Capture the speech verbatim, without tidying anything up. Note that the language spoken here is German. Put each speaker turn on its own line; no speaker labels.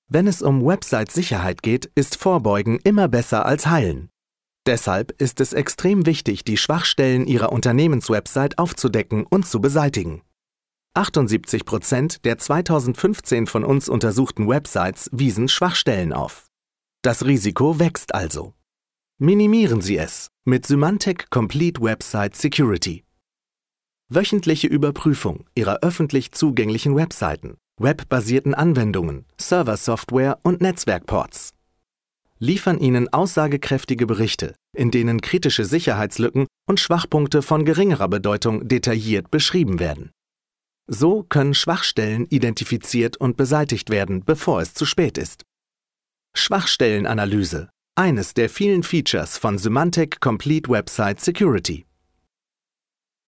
Wenn es um Website-Sicherheit geht, ist Vorbeugen immer besser als Heilen. Deshalb ist es extrem wichtig, die Schwachstellen Ihrer Unternehmenswebsite aufzudecken und zu beseitigen. achtundsiebzig Prozent der zweitausendfünfzehn von uns untersuchten Websites wiesen Schwachstellen auf. Das Risiko wächst also. Minimieren Sie es mit Symantec Complete Website Security. Wöchentliche Überprüfung Ihrer öffentlich zugänglichen Webseiten, webbasierten Anwendungen, Serversoftware und Netzwerkports. Liefern Ihnen aussagekräftige Berichte, in denen kritische Sicherheitslücken und Schwachpunkte von geringerer Bedeutung detailliert beschrieben werden. So können Schwachstellen identifiziert und beseitigt werden, bevor es zu spät ist. Schwachstellenanalyse, eines der vielen Features von Symantec Complete Website Security.